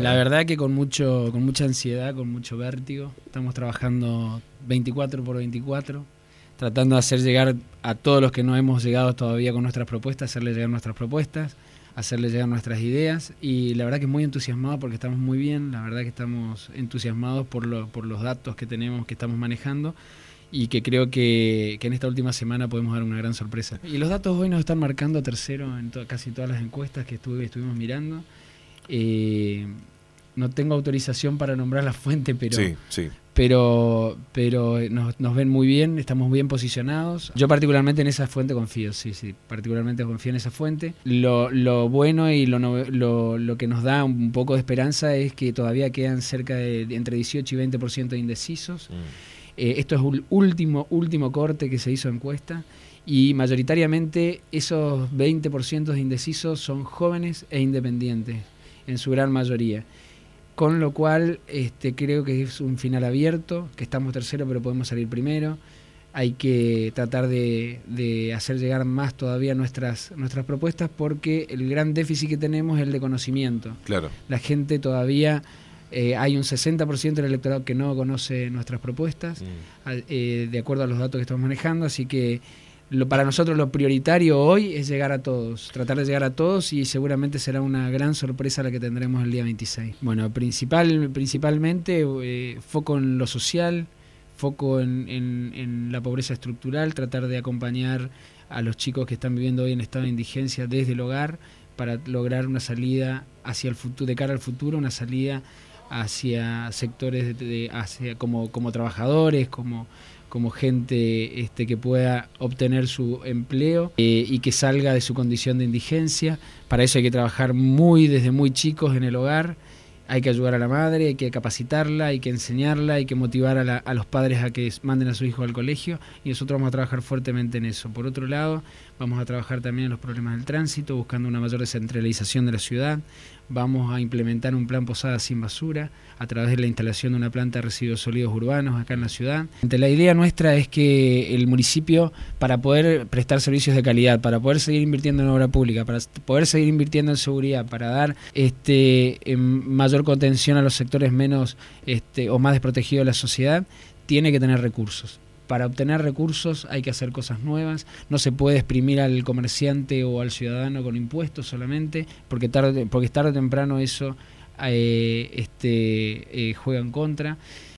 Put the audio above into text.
La verdad que con mucha ansiedad, con mucho vértigo. Estamos trabajando 24/24, tratando de hacer llegar a todos los que no hemos llegado todavía con nuestras propuestas, hacerles llegar nuestras propuestas, hacerles llegar nuestras ideas, y la verdad que muy entusiasmado porque estamos muy bien, la verdad que estamos entusiasmados por los datos que tenemos, que estamos manejando, y que creo que en esta última semana podemos dar una gran sorpresa. Y los datos hoy nos están marcando tercero en casi todas las encuestas que estuvimos mirando. No tengo autorización para nombrar la fuente, pero sí. pero nos ven muy bien, estamos bien posicionados. Yo particularmente en esa fuente confío, sí, particularmente confío en esa fuente. Lo bueno y lo que nos da un poco de esperanza es que todavía quedan cerca de entre 18 y 20% de indecisos. Esto es un último corte que se hizo encuesta, y mayoritariamente esos 20% de indecisos son jóvenes e independientes, en su gran mayoría. Con lo cual creo que es un final abierto, que estamos tercero pero podemos salir primero. Hay que tratar de hacer llegar más todavía nuestras propuestas, porque el gran déficit que tenemos es el de conocimiento. Claro. La gente todavía, hay un 60% del electorado que no conoce nuestras propuestas, de acuerdo a los datos que estamos manejando, así que para nosotros lo prioritario hoy es llegar a todos, tratar de llegar a todos, y seguramente será una gran sorpresa la que tendremos el día 26. Bueno, principalmente foco en lo social, foco en la pobreza estructural, tratar de acompañar a los chicos que están viviendo hoy en estado de indigencia desde el hogar, para lograr una salida hacia el futuro, de cara al futuro, una salida hacia sectores hacia como trabajadores, como gente que pueda obtener su empleo, y que salga de su condición de indigencia. Para eso hay que trabajar desde muy chicos en el hogar. Hay que ayudar a la madre, hay que capacitarla, hay que enseñarla, hay que motivar a los padres a que manden a su hijo al colegio, y nosotros vamos a trabajar fuertemente en eso. Por otro lado, vamos a trabajar también en los problemas del tránsito, buscando una mayor descentralización de la ciudad. Vamos a implementar un plan Posada sin basura a través de la instalación de una planta de residuos sólidos urbanos acá en la ciudad. La idea nuestra es que el municipio, para poder prestar servicios de calidad, para poder seguir invirtiendo en obra pública, para poder seguir invirtiendo en seguridad, para dar mayor contención a los sectores menos o más desprotegidos de la sociedad, tiene que tener recursos. Para obtener recursos hay que hacer cosas nuevas, no se puede exprimir al comerciante o al ciudadano con impuestos solamente, porque tarde o temprano eso juega en contra.